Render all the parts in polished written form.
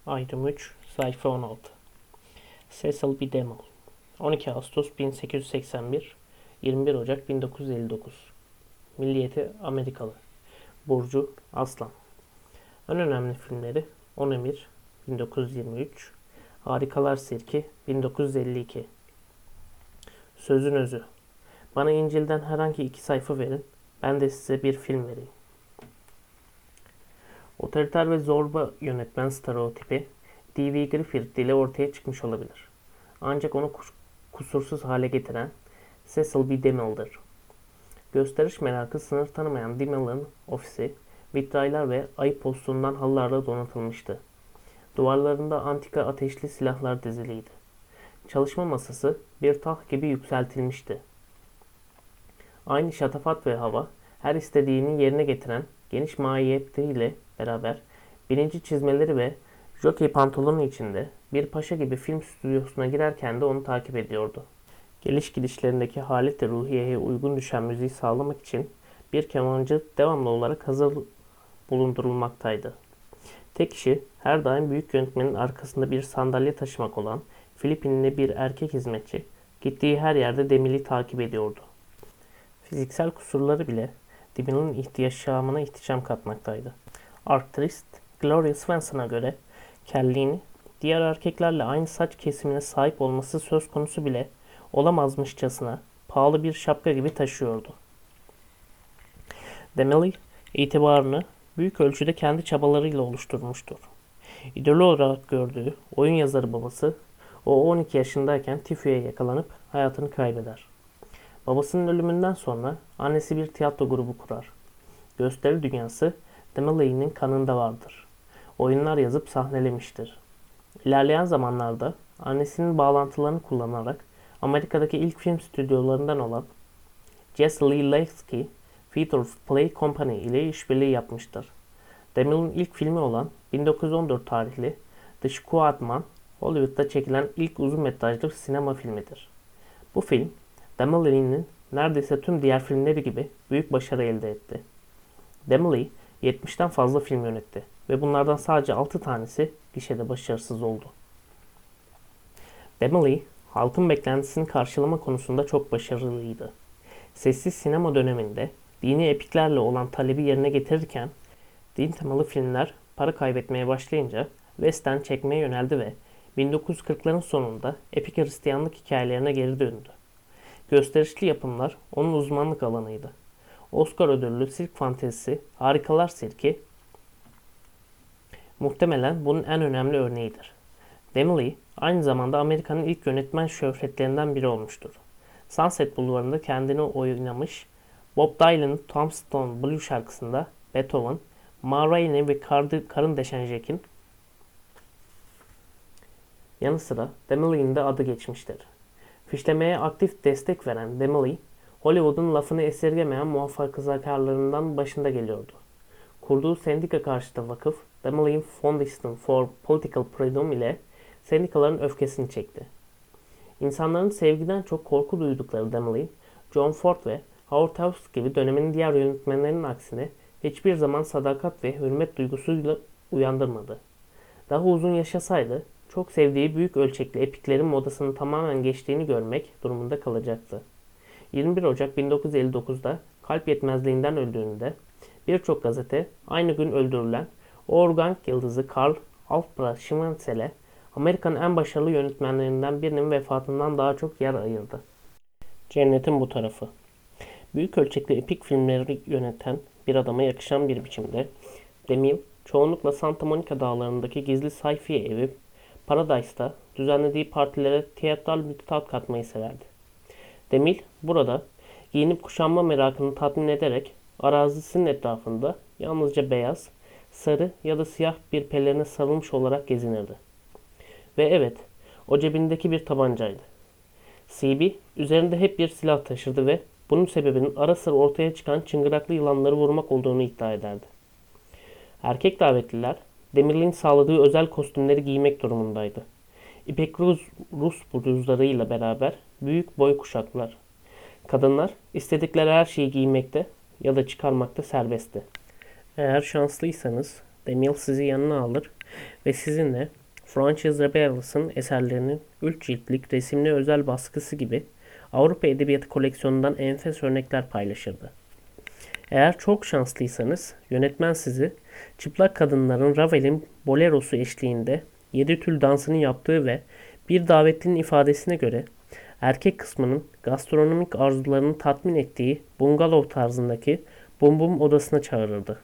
Ayrım 3, sayfa 16. Cecil B. DeMille 12 Ağustos 1881, 21 Ocak 1959. Milliyeti Amerikalı. Burcu Aslan. En önemli filmleri: On Emir 1923, Harikalar Sirki 1952. Sözün özü: bana İncil'den herhangi 2 sayfa verin, ben de size bir film vereyim. Otoriter ve zorba yönetmen stereotipi D.V. Griffith ile ortaya çıkmış olabilir. Ancak onu kusursuz hale getiren Cecil B. DeMille'dir. Gösteriş merakı sınır tanımayan DeMille'ın ofisi vitraylar ve ayı postundan halılarla donatılmıştı. Duvarlarında antika ateşli silahlar diziliydi. Çalışma masası bir taht gibi yükseltilmişti. Aynı şatafat ve hava, her istediğini yerine getiren geniş mahiyetiyle beraber birinci çizmeleri ve jokey pantolonu içinde bir paşa gibi film stüdyosuna girerken de onu takip ediyordu. Geliş gidişlerindeki halet-i ruhiyeye uygun düşen müziği sağlamak için bir kemancı devamlı olarak hazır bulundurulmaktaydı. Tek işi her daim büyük yönetmenin arkasında bir sandalye taşımak olan Filipinli bir erkek hizmetçi gittiği her yerde DeMille'i takip ediyordu. Fiziksel kusurları bile DeMille'in yaşamına ihtişam katmaktaydı. Artist Gloria Swanson'a göre kelliğini diğer erkeklerle aynı saç kesimine sahip olması söz konusu bile olamazmışçasına pahalı bir şapka gibi taşıyordu. DeMille itibarını büyük ölçüde kendi çabalarıyla oluşturmuştur. İdol olarak gördüğü oyun yazarı babası o 12 yaşındayken tifüye yakalanıp hayatını kaybeder. Babasının ölümünden sonra annesi bir tiyatro grubu kurar. Gösteri dünyası DeMille'nin kanında vardır. Oyunlar yazıp sahnelemiştir. İlerleyen zamanlarda annesinin bağlantılarını kullanarak Amerika'daki ilk film stüdyolarından olan Jesse Lee Lasky Theatre Play Company ile işbirliği yapmıştır. DeMille'in ilk filmi olan 1914 tarihli The Squadman, Hollywood'da çekilen ilk uzun metrajlı sinema filmidir. Bu film, DeMille'nin neredeyse tüm diğer filmleri gibi büyük başarı elde etti. DeMille 70'ten fazla film yönetti ve bunlardan sadece 6 tanesi gişede başarısız oldu. DeMille, halkın beklentisini karşılama konusunda çok başarılıydı. Sessiz sinema döneminde dini epiklerle olan talebi yerine getirirken, din temalı filmler para kaybetmeye başlayınca western çekmeye yöneldi ve 1940'ların sonunda epik Hristiyanlık hikayelerine geri döndü. Gösterişli yapımlar onun uzmanlık alanıydı. Oscar ödüllü sirk fantezisi Harikalar Sirki muhtemelen bunun en önemli örneğidir. DeMille aynı zamanda Amerika'nın ilk yönetmen şöhretlerinden biri olmuştur. Sunset Bulvarı'nda kendini oynamış, Bob Dylan'ın Tombstone Blue şarkısında Beethoven, Ma Rainey ve Karın Deşen Jack'in yanı sıra DeMille'nin de adı geçmiştir. Fişlemeye aktif destek veren DeMille, Hollywood'un lafını esirgemeyen muhafazakarlarından başında geliyordu. Kurduğu sendika karşıtı vakıf, DeMille Foundation for Political Freedom ile sendikaların öfkesini çekti. İnsanların sevgiden çok korku duydukları DeMille, John Ford ve Howard Hawks gibi dönemin diğer yönetmenlerinin aksine hiçbir zaman sadakat ve hürmet duygusuyla uyandırmadı. Daha uzun yaşasaydı, çok sevdiği büyük ölçekli epiklerin modasını tamamen geçtiğini görmek durumunda kalacaktı. 21 Ocak 1959'da kalp yetmezliğinden öldüğünde birçok gazete aynı gün öldürülen organ yıldızı Karl Albrecht Schweitzel'e Amerika'nın en başarılı yönetmenlerinden birinin vefatından daha çok yer ayırdı. Cennetin bu tarafı. Büyük ölçekli epik filmleri yöneten bir adama yakışan bir biçimde DeMille çoğunlukla Santa Monica dağlarındaki gizli sayfiye evi Paradise'da düzenlediği partilere tiyatral bir tat katmayı severdi. DeMille burada giyinip kuşanma merakını tatmin ederek arazisinin etrafında yalnızca beyaz, sarı ya da siyah bir pelerine sarılmış olarak gezinirdi. Ve evet, o cebindeki bir tabancaydı. CB üzerinde hep bir silah taşırdı ve bunun sebebinin ara sıra ortaya çıkan çıngıraklı yılanları vurmak olduğunu iddia ederdi. Erkek davetliler DeMille'in sağladığı özel kostümleri giymek durumundaydı. İpek Rus bluzlarıyla beraber büyük boy kuşaklar. Kadınlar istedikleri her şeyi giymekte ya da çıkarmakta serbestti. Eğer şanslıysanız DeMille sizi yanına alır Ve sizinle Frances Rebels'ın eserlerinin 3 ciltlik resimli özel baskısı gibi Avrupa Edebiyatı koleksiyonundan enfes örnekler paylaşırdı. Eğer çok şanslıysanız yönetmen sizi çıplak kadınların Ravel'in bolerosu eşliğinde 7 tül dansını yaptığı ve bir davetlinin ifadesine göre erkek kısmının gastronomik arzularını tatmin ettiği bungalov tarzındaki bum bum odasına çağırırdı.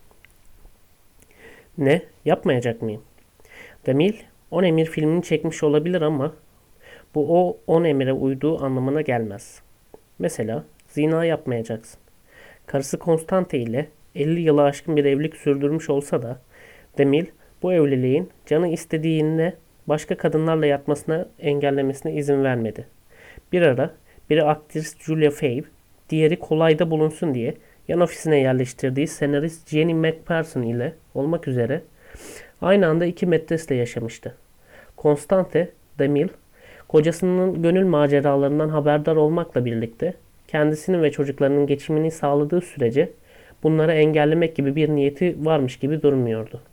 Ne? Yapmayacak mıyım? Demille, 10 emir filmini çekmiş olabilir ama bu o 10 emire uyduğu anlamına gelmez. Mesela zina yapmayacaksın. Karısı Constante ile 50 yılı aşkın bir evlilik sürdürmüş olsa da Demille bu evliliğin canı istediğinde başka kadınlarla yatmasına engellemesine izin vermedi. Bir ara biri aktris Julia Fave, diğeri kolayda bulunsun diye yan ofisine yerleştirdiği senarist Jenny McPherson ile olmak üzere aynı anda 2 metresle yaşamıştı. Constante, Demille, kocasının gönül maceralarından haberdar olmakla birlikte kendisinin ve çocuklarının geçimini sağladığı sürece bunları engellemek gibi bir niyeti varmış gibi durmuyordu.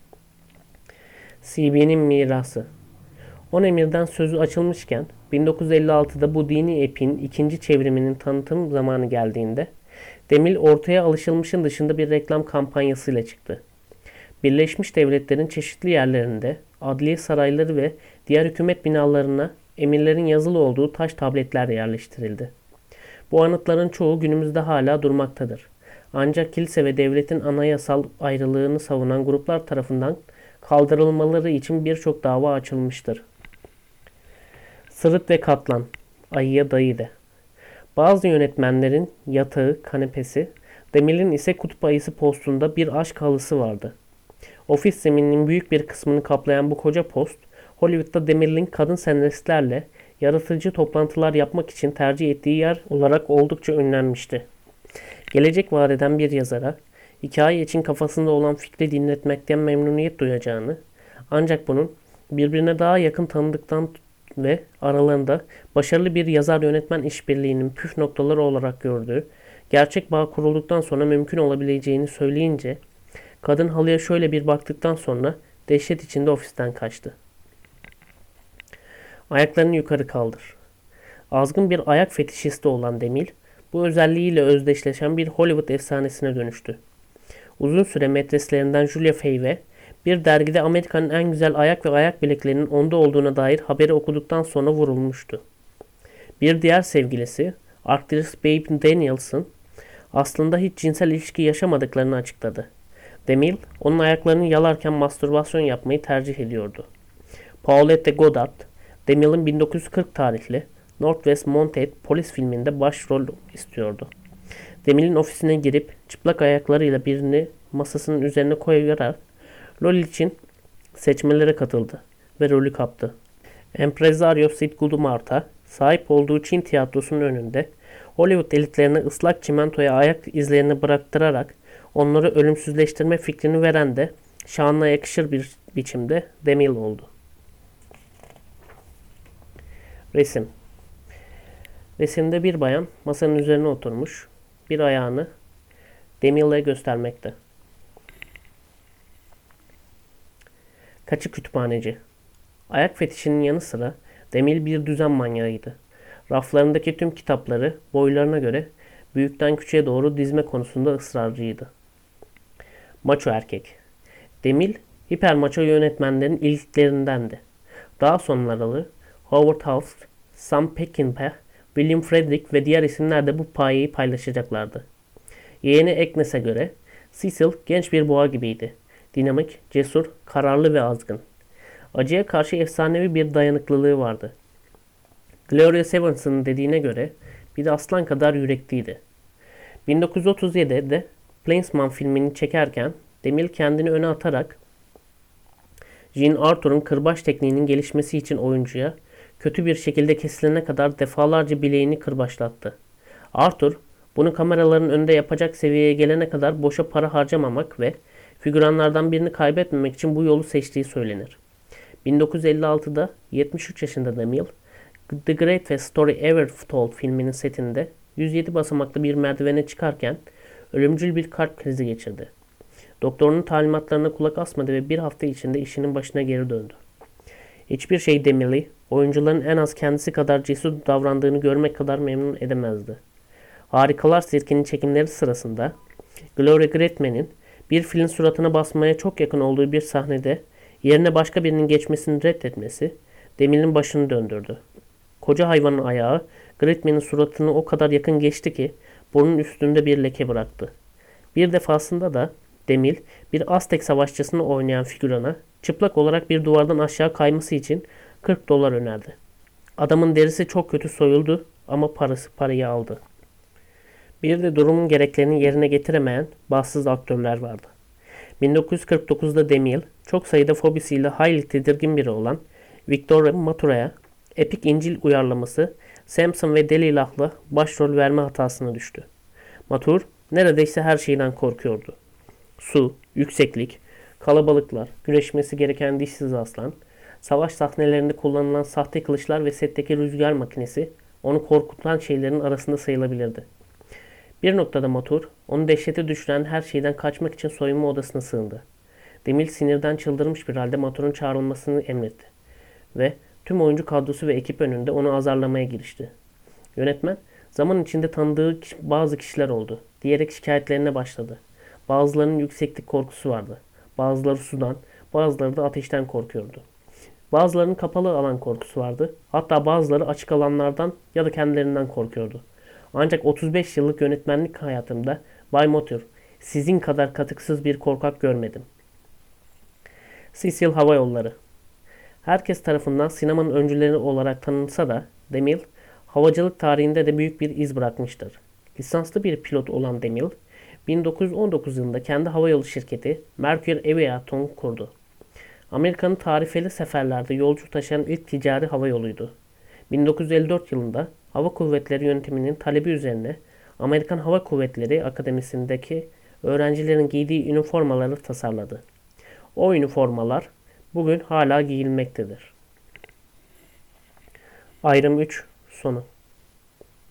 CB'nin mirası. 10 emirden sözü açılmışken 1956'da bu dini epin ikinci çevriminin tanıtım zamanı geldiğinde Demille ortaya alışılmışın dışında bir reklam kampanyasıyla çıktı. Birleşmiş Devletler'in çeşitli yerlerinde adliye sarayları ve diğer hükümet binalarına emirlerin yazılı olduğu taş tabletler yerleştirildi. Bu anıtların çoğu günümüzde hala durmaktadır. Ancak kilise ve devletin anayasal ayrılığını savunan gruplar tarafından kaldırılmaları için birçok dava açılmıştır. Sırıt ve katlan, ayıya dayı de. Bazı yönetmenlerin yatağı, kanepesi, Demille'in ise kutup ayısı postunda bir aşk halısı vardı. Ofis zemininin büyük bir kısmını kaplayan bu koca post, Hollywood'da Demille'in kadın senaristlerle yaratıcı toplantılar yapmak için tercih ettiği yer olarak oldukça ünlenmişti. Gelecek vaat eden bir yazara, hikaye için kafasında olan fikri dinletmekten memnuniyet duyacağını, ancak bunun birbirine daha yakın tanıdıktan ve aralarında başarılı bir yazar-yönetmen işbirliğinin püf noktaları olarak gördüğü, gerçek bağ kurulduktan sonra mümkün olabileceğini söyleyince, kadın halıya şöyle bir baktıktan sonra dehşet içinde ofisten kaçtı. Ayaklarını yukarı kaldır. Azgın bir ayak fetişisti olan Demille, bu özelliğiyle özdeşleşen bir Hollywood efsanesine dönüştü. Uzun süre metreslerinden Julia Fave, bir dergide Amerika'nın en güzel ayak ve ayak bileklerinin onda olduğuna dair haberi okuduktan sonra vurulmuştu. Bir diğer sevgilisi, aktris Babe Danielson, aslında hiç cinsel ilişki yaşamadıklarını açıkladı. Demille, onun ayaklarını yalarken mastürbasyon yapmayı tercih ediyordu. Paulette Goddard, Demille'in 1940 tarihli Northwest Mounted polis filminde başrol istiyordu. Demille'in ofisine girip çıplak ayaklarıyla birini masasının üzerine koyarak rol için seçmelere katıldı ve rolü kaptı. Empresario Sid Gudumarta sahip olduğu Çin tiyatrosunun önünde Hollywood elitlerine ıslak çimentoya ayak izlerini bıraktırarak onları ölümsüzleştirme fikrini veren de şanına yakışır bir biçimde Demille oldu. Resim. Resimde bir bayan masanın üzerine oturmuş, bir ayağını Demille'e göstermekte. Kaçık kütüphaneci. Ayak fetişinin yanı sıra Demille bir düzen manyağıydı. Raflarındaki tüm kitapları boylarına göre büyükten küçüğe doğru dizme konusunda ısrarcıydı. Maço erkek. Demille, hipermaço yönetmenlerin ilklerindendi. Daha sonraları Howard Hawks, Sam Peckinpah, William Friedkin ve diğer isimler de bu payeyi paylaşacaklardı. Yeğeni Agnes'e göre Cecil genç bir boğa gibiydi. Dinamik, cesur, kararlı ve azgın. Acıya karşı efsanevi bir dayanıklılığı vardı. Gloria Stevenson dediğine göre bir de aslan kadar yürekliydi. 1937'de Plainsman filmini çekerken Demille kendini öne atarak Jean Arthur'un kırbaç tekniğinin gelişmesi için oyuncuya kötü bir şekilde kesilene kadar defalarca bileğini kırbaçlattı. Arthur, bunu kameraların önünde yapacak seviyeye gelene kadar boşa para harcamamak ve figüranlardan birini kaybetmemek için bu yolu seçtiği söylenir. 1956'da 73 yaşında Demille, The Greatest Story Ever Told filminin setinde 107 basamaklı bir merdivene çıkarken ölümcül bir kalp krizi geçirdi. Doktorunun talimatlarına kulak asmadı ve bir hafta içinde işinin başına geri döndü. Hiçbir şey Demily, oyuncuların en az kendisi kadar cesur davrandığını görmek kadar memnun edemezdi. Harikalar Sirki'nin çekimleri sırasında Gloria Gretmen'in bir filin suratına basmaya çok yakın olduğu bir sahnede yerine başka birinin geçmesini reddetmesi Demille'in başını döndürdü. Koca hayvanın ayağı Gretmen'in suratını o kadar yakın geçti ki burnun üstünde bir leke bıraktı. Bir defasında da Demille bir Aztek savaşçısını oynayan figürana çıplak olarak bir duvardan aşağı kayması için 40 dolar önerdi. Adamın derisi çok kötü soyuldu ama parayı aldı. Bir de durumun gereklerini yerine getiremeyen bahtsız aktörler vardı. 1949'da Demille çok sayıda fobisiyle hayli tedirgin biri olan Victor Matura'ya epik İncil uyarlaması Samson ve Delilah'la başrol verme hatasına düştü. Matur neredeyse her şeyden korkuyordu. Su, yükseklik, kalabalıklar, güreşmesi gereken dişsiz aslan, savaş sahnelerinde kullanılan sahte kılıçlar ve setteki rüzgar makinesi onu korkutan şeylerin arasında sayılabilirdi. Bir noktada Matur, onu dehşete düşüren her şeyden kaçmak için soyunma odasına sığındı. Demille sinirden çıldırmış bir halde Matur'un çağrılmasını emretti ve tüm oyuncu kadrosu ve ekip önünde onu azarlamaya girişti. Yönetmen, zaman içinde tanıdığı bazı kişiler oldu diyerek şikayetlerine başladı. Bazılarının yükseklik korkusu vardı. Bazıları sudan, bazıları da ateşten korkuyordu. Bazılarının kapalı alan korkusu vardı. Hatta bazıları açık alanlardan ya da kendilerinden korkuyordu. Ancak 35 yıllık yönetmenlik hayatımda Bay Matur, sizin kadar katıksız bir korkak görmedim. Cecil Hava Yolları. Herkes tarafından sinemanın öncüleri olarak tanınsa da Demille, havacılık tarihinde de büyük bir iz bırakmıştır. Lisanslı bir pilot olan Demille, 1919 yılında kendi havayolu şirketi Mercury Aviation kurdu. Amerika'nın tarifeli seferlerde yolcu taşıyan ilk ticari havayoluydu. 1954 yılında Hava Kuvvetleri Yönetimi'nin talebi üzerine Amerikan Hava Kuvvetleri Akademisi'ndeki öğrencilerin giydiği üniformaları tasarladı. O üniformalar bugün hala giyilmektedir. Ayrım 3 sonu.